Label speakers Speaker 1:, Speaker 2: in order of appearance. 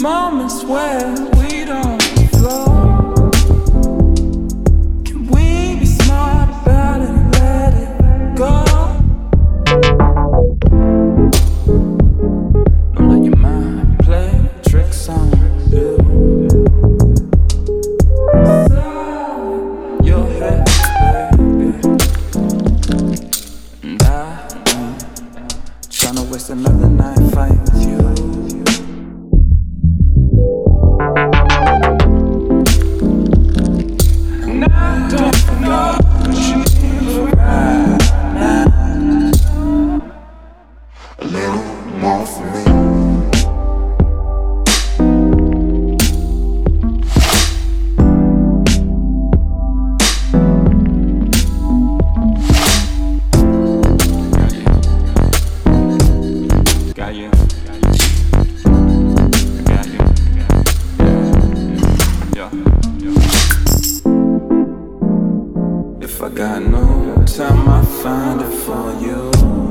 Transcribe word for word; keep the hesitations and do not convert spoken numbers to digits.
Speaker 1: moments where we don't flow. Can we be smart about it and let it go? Don't let your mind play tricks on you. Inside your head, baby. And I ain't tryna waste another night fighting with you. If I got no time, I find it for you.